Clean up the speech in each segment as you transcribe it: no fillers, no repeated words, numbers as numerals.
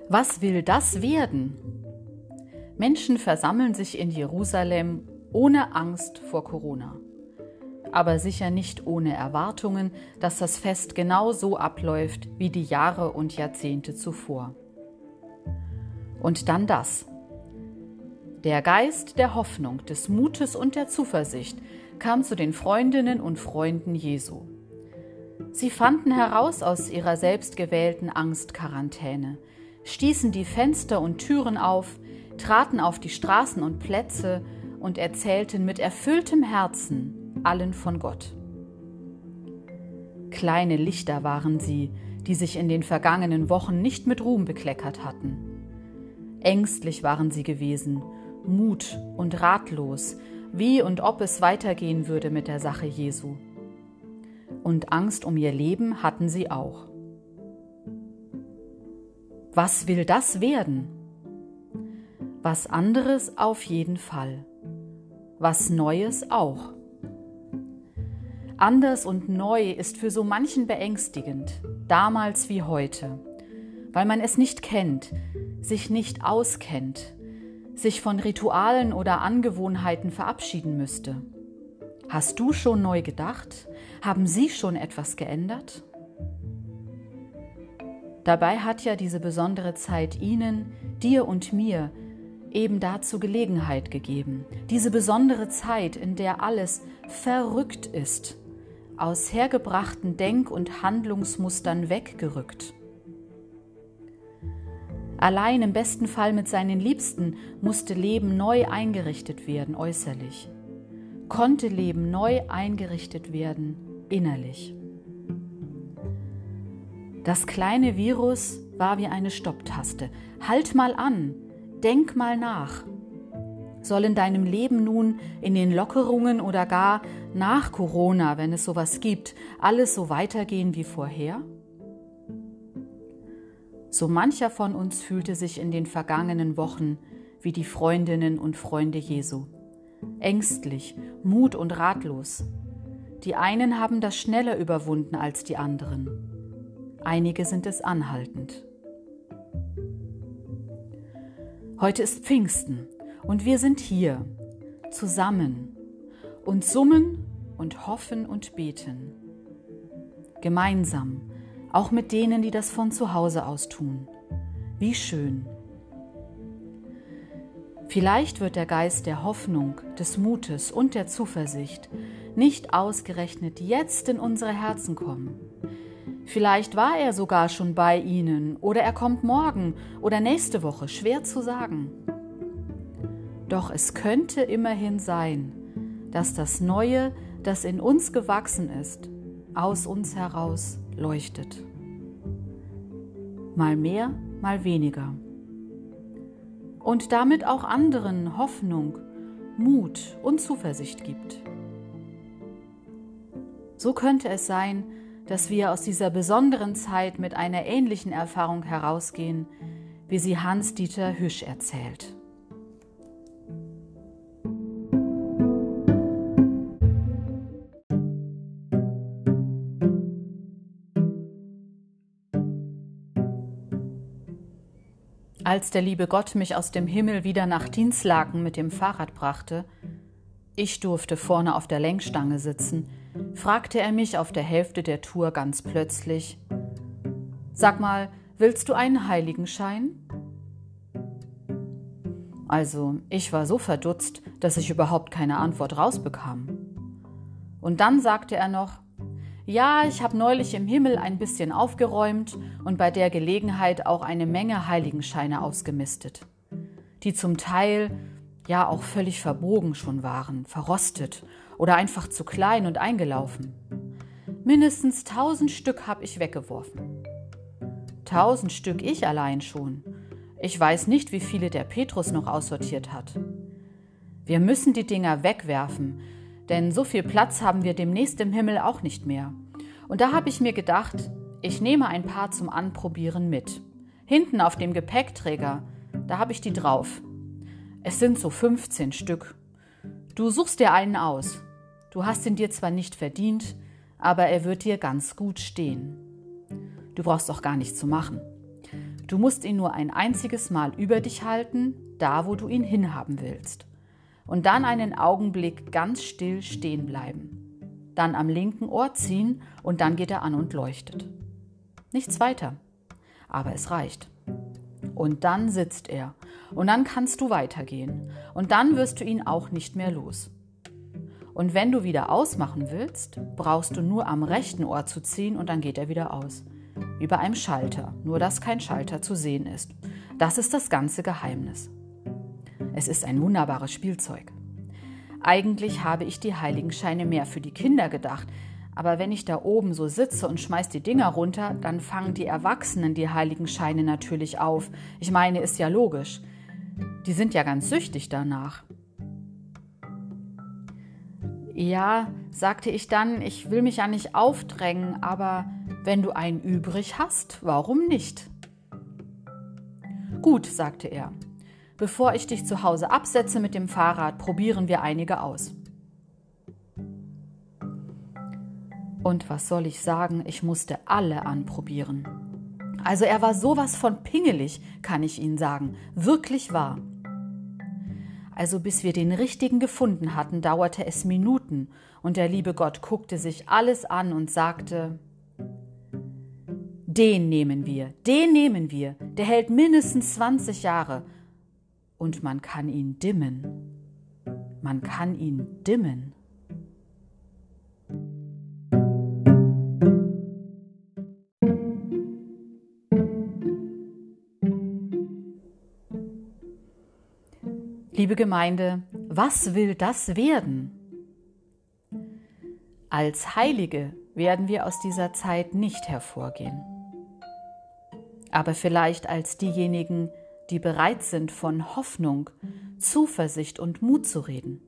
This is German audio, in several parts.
Was will das werden? Menschen versammeln sich in Jerusalem ohne Angst vor Corona. Aber sicher nicht ohne Erwartungen, dass das Fest genau so abläuft wie die Jahre und Jahrzehnte zuvor. Und dann das. Der Geist der Hoffnung, des Mutes und der Zuversicht kam zu den Freundinnen und Freunden Jesu. Sie fanden heraus aus ihrer selbstgewählten Angstquarantäne, stießen die Fenster und Türen auf, traten auf die Straßen und Plätze und erzählten mit erfülltem Herzen allen von Gott. Kleine Lichter waren sie, die sich in den vergangenen Wochen nicht mit Ruhm bekleckert hatten. Ängstlich waren sie gewesen, mut- und ratlos, wie und ob es weitergehen würde mit der Sache Jesu. Und Angst um ihr Leben hatten sie auch. Was will das werden? Was anderes auf jeden Fall. Was Neues auch. Anders und neu ist für so manchen beängstigend, damals wie heute, weil man es nicht kennt, sich nicht auskennt, sich von Ritualen oder Angewohnheiten verabschieden müsste. Hast du schon neu gedacht? Haben Sie schon etwas geändert? Dabei hat ja diese besondere Zeit Ihnen, dir und mir eben dazu Gelegenheit gegeben. Diese besondere Zeit, in der alles verrückt ist, aus hergebrachten Denk- und Handlungsmustern weggerückt. Allein im besten Fall mit seinen Liebsten musste Leben neu eingerichtet werden, äußerlich. Konnte Leben neu eingerichtet werden, innerlich. Das kleine Virus war wie eine Stopptaste. Halt mal an, denk mal nach. Soll in deinem Leben nun in den Lockerungen oder gar nach Corona, wenn es sowas gibt, alles so weitergehen wie vorher? So mancher von uns fühlte sich in den vergangenen Wochen wie die Freundinnen und Freunde Jesu. Ängstlich, mut- und ratlos. Die einen haben das schneller überwunden als die anderen. Einige sind es anhaltend. Heute ist Pfingsten und wir sind hier, zusammen und summen und hoffen und beten. Gemeinsam, auch mit denen, die das von zu Hause aus tun. Wie schön. Vielleicht wird der Geist der Hoffnung, des Mutes und der Zuversicht nicht ausgerechnet jetzt in unsere Herzen kommen. Vielleicht war er sogar schon bei Ihnen oder er kommt morgen oder nächste Woche, schwer zu sagen. Doch es könnte immerhin sein, dass das Neue, das in uns gewachsen ist, aus uns heraus leuchtet. Mal mehr, mal weniger. Und damit auch anderen Hoffnung, Mut und Zuversicht gibt. So könnte es sein, dass wir aus dieser besonderen Zeit mit einer ähnlichen Erfahrung herausgehen, wie sie Hans-Dieter Hüsch erzählt. Als der liebe Gott mich aus dem Himmel wieder nach Dinslaken mit dem Fahrrad brachte, ich durfte vorne auf der Lenkstange sitzen, fragte er mich auf der Hälfte der Tour ganz plötzlich: Sag mal, willst du einen Heiligenschein? Also, ich war so verdutzt, dass ich überhaupt keine Antwort rausbekam. Und dann sagte er noch: Ja, ich habe neulich im Himmel ein bisschen aufgeräumt und bei der Gelegenheit auch eine Menge Heiligenscheine ausgemistet, die zum Teil ja auch völlig verbogen schon waren, verrostet oder einfach zu klein und eingelaufen. Mindestens 1000 Stück habe ich weggeworfen. 1000 Stück ich allein schon. Ich weiß nicht, wie viele der Petrus noch aussortiert hat. Wir müssen die Dinger wegwerfen, denn so viel Platz haben wir demnächst im Himmel auch nicht mehr. Und da habe ich mir gedacht, ich nehme ein paar zum Anprobieren mit. Hinten auf dem Gepäckträger, da habe ich die drauf. Es sind so 15 Stück. Du suchst dir einen aus. Du hast ihn dir zwar nicht verdient, aber er wird dir ganz gut stehen. Du brauchst auch gar nichts zu machen. Du musst ihn nur ein einziges Mal über dich halten, da wo du ihn hinhaben willst. Und dann einen Augenblick ganz still stehen bleiben. Dann am linken Ohr ziehen und dann geht er an und leuchtet. Nichts weiter. Aber es reicht. Und dann sitzt er. Und dann kannst du weitergehen. Und dann wirst du ihn auch nicht mehr los. Und wenn du wieder ausmachen willst, brauchst du nur am rechten Ohr zu ziehen und dann geht er wieder aus. Wie bei einem Schalter, nur dass kein Schalter zu sehen ist. Das ist das ganze Geheimnis. Es ist ein wunderbares Spielzeug. Eigentlich habe ich die Heiligenscheine mehr für die Kinder gedacht, aber wenn ich da oben so sitze und schmeiß die Dinger runter, dann fangen die Erwachsenen die Heiligenscheine natürlich auf. Ich meine, ist ja logisch. Die sind ja ganz süchtig danach. Ja, sagte ich dann, ich will mich ja nicht aufdrängen, aber wenn du einen übrig hast, warum nicht? Gut, sagte er. Bevor ich dich zu Hause absetze mit dem Fahrrad, probieren wir einige aus. Und was soll ich sagen, ich musste alle anprobieren. Also er war sowas von pingelig, kann ich Ihnen sagen, wirklich wahr. Also bis wir den richtigen gefunden hatten, dauerte es Minuten und der liebe Gott guckte sich alles an und sagte: Den nehmen wir, der hält mindestens 20 Jahre und man kann ihn dimmen. Man kann ihn dimmen. Liebe Gemeinde, was will das werden? Als Heilige werden wir aus dieser Zeit nicht hervorgehen. Aber vielleicht als diejenigen, die bereit sind, von Hoffnung, Zuversicht und Mut zu reden.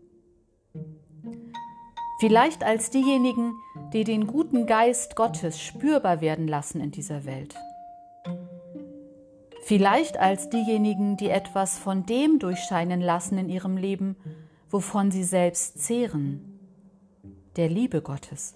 Vielleicht als diejenigen, die den guten Geist Gottes spürbar werden lassen in dieser Welt. Vielleicht als diejenigen, die etwas von dem durchscheinen lassen in ihrem Leben, wovon sie selbst zehren, der Liebe Gottes.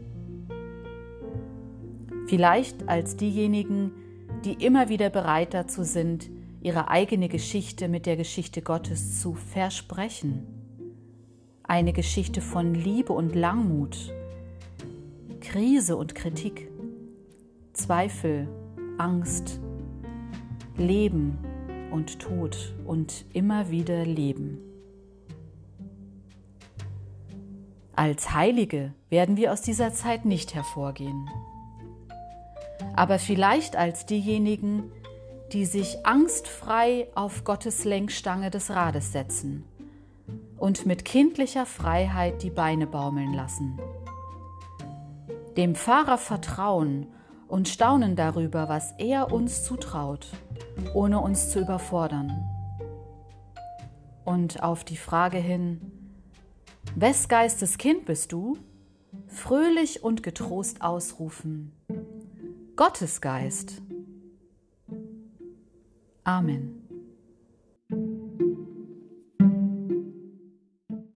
Vielleicht als diejenigen, die immer wieder bereit dazu sind, ihre eigene Geschichte mit der Geschichte Gottes zu versprechen. Eine Geschichte von Liebe und Langmut, Krise und Kritik, Zweifel, Angst, Leben und Tod und immer wieder Leben. Als Heilige werden wir aus dieser Zeit nicht hervorgehen. Aber vielleicht als diejenigen, die sich angstfrei auf Gottes Lenkstange des Rades setzen und mit kindlicher Freiheit die Beine baumeln lassen. Dem Fahrer vertrauen und staunen darüber, was er uns zutraut, ohne uns zu überfordern. Und auf die Frage hin: Wes Geistes Kind bist du? Fröhlich und getrost ausrufen: Gottes Geist. Amen.